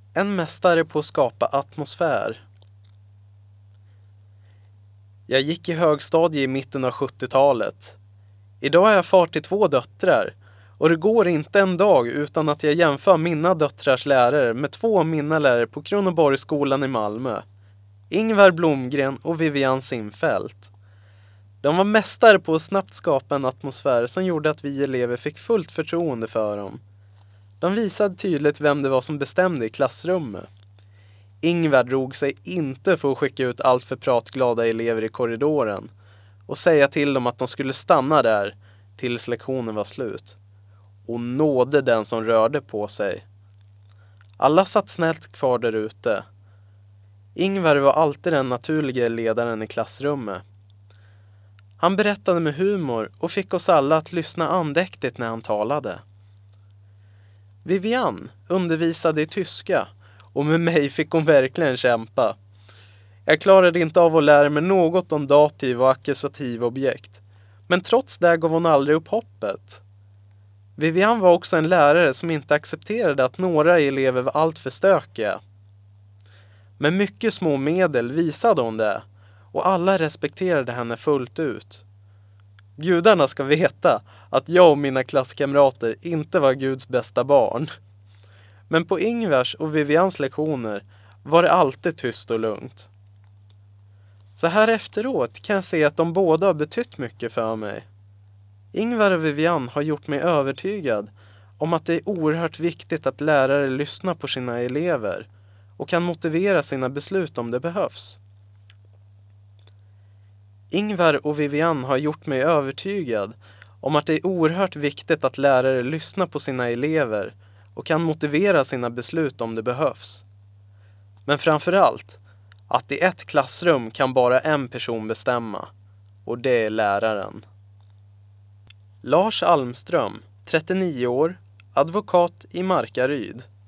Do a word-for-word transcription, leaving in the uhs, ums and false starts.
En mästare på att skapa atmosfär. Jag gick i högstadie i mitten av sjuttiotalet. Idag har jag far till två döttrar. Och det går inte en dag utan att jag jämför mina döttrars lärare med två av mina lärare på Kronoborgsskolan i Malmö. Ingvar Blomgren och Vivian Simfelt. De var mästare på att snabbt skapa en atmosfär som gjorde att vi elever fick fullt förtroende för dem. De visade tydligt vem det var som bestämde i klassrummet. Ingvar drog sig inte för att skicka ut allt för pratglada elever i korridoren och säga till dem att de skulle stanna där tills lektionen var slut. Och nådde den som rörde på sig. Alla satt snällt kvar där ute. Ingvar var alltid den naturliga ledaren i klassrummet. Han berättade med humor och fick oss alla att lyssna andäktigt när han talade. Vivian undervisade i tyska och med mig fick hon verkligen kämpa. Jag klarade inte av att lära mig något om dativ och ackusativ objekt. Men trots det gav hon aldrig upp hoppet. Vivian var också en lärare som inte accepterade att några elever var allt för stökiga. Med mycket små medel visade hon det och alla respekterade henne fullt ut. Gudarna ska veta att jag och mina klasskamrater inte var Guds bästa barn. Men på Ingvars och Vivians lektioner var det alltid tyst och lugnt. Så här efteråt kan jag se att de båda har betytt mycket för mig. Ingvar och Vivian har gjort mig övertygad om att det är oerhört viktigt att lärare lyssnar på sina elever och kan motivera sina beslut om det behövs. Ingvar och Vivian har gjort mig övertygad om att det är oerhört viktigt att lärare lyssnar på sina elever och kan motivera sina beslut om det behövs. Men framförallt att i ett klassrum kan bara en person bestämma, och det är läraren. Lars Almström, trettionio år, advokat i Markaryd.